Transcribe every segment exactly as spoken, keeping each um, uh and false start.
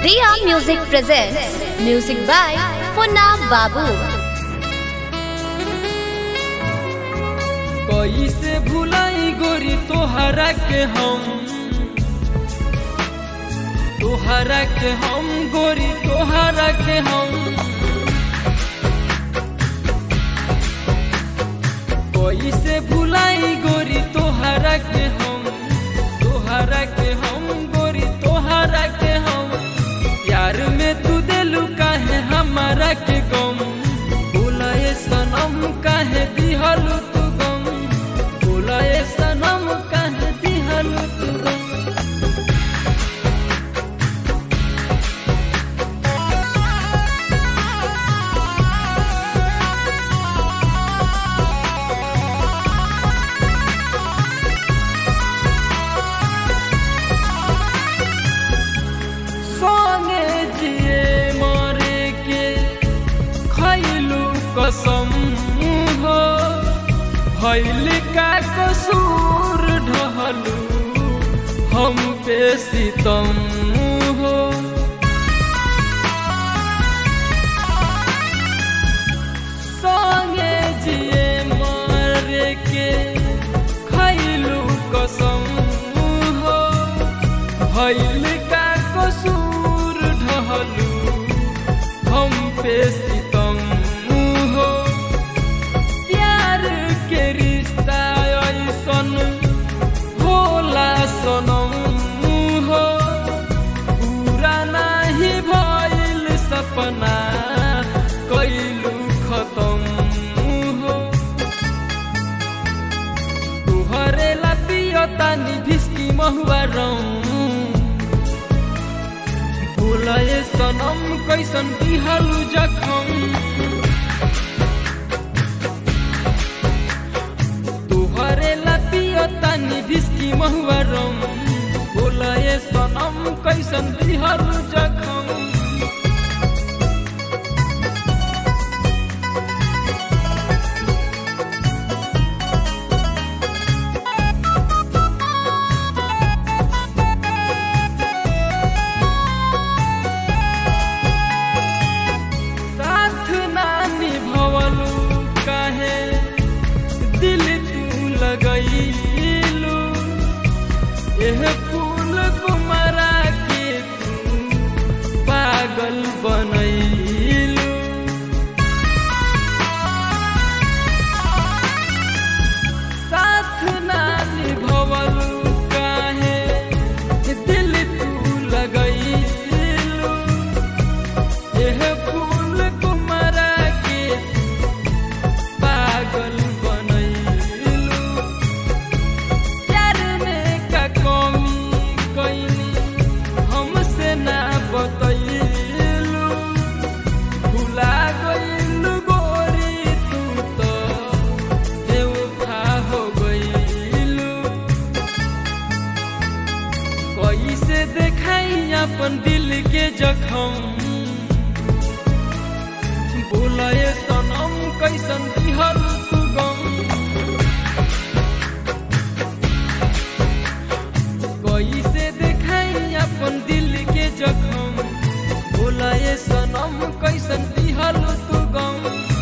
Riya Music presents music by Funna Babu. कैसे भुलाई गोरी तोहरा के हम तोहरा के हम गोरी तोहरा के हम कैसे भुलाई गोरी तोहरा के हम तोहरा के हम गोरी तोहरा के हम प्यार में तू दिलू काहे हमारा के गम बोलाए सनम काहे दिहलू तू गम बोलाए सनम काहे दिहलू तू गम कसम हो भइल का कसूर ढहलू हम पे सितम हो संगे जिए मरे के खइलू कसम हो भइल का कसूर ढहलू हम पे सितम सनम हो पूरा नहीं भइल सपना कैलू खत्म हो तुहरे ला पियतानी भिस्की महुआ रंग बोलाए सनम कैसन दिहलू जखम तुहरे ला पियतानी भिस्की महुआ रंग बोलाए सनम कैसन दिहलू जखम साथ ना निभवलू काहे दिल तू लगैलू एह फूल कुमारा के तू पागल बनैलू साथ ना निभवलू काहे दिल तू लगैलू एह फूल कुमारा के पागल बतैलू भुला गइलू गोरी तू तो बेवफा हो गइलू कैसे देखाई अपन दिल के जखम बोलाए सनम कैसन दिहलू तू गम कैसे देखाई अपन दिल के जखम बोलाए सनम कैसन दिहलू तू गम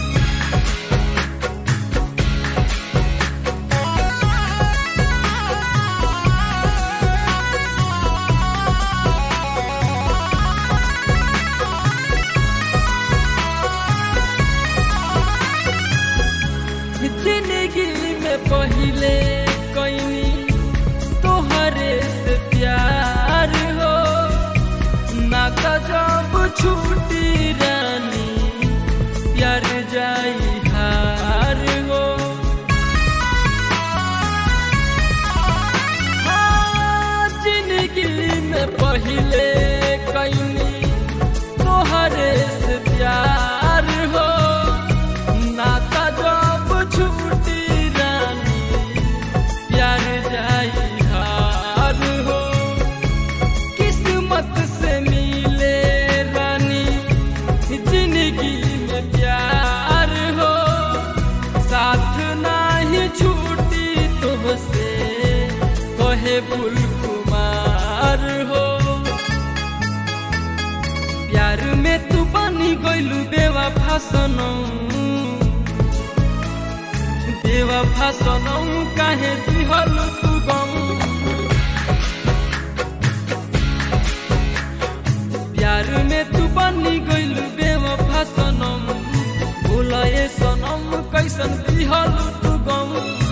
जिंदगी में पहिले कैनी तोहरे से प्यार हो ना तो जब छूटी रानी प्यार जाई हार हो हाँ जिंदगी में पहिले कैनी तोहरे से प्यार हो ना तो जब छूटी रानी प्यार जाई हार हो किस्मत से मिले रानी जिंदगी में प्यार हो साथ नहीं छूटी तुमसे कहे फूल कुमार हो प्यार में तू बनी गइलू बेवफा सनम बेवफा सनम काहे दिहल तू गम प्यार में तू बनी गइलू बेवफा सनम बोला ये सनम कैसन दिहल तू गम।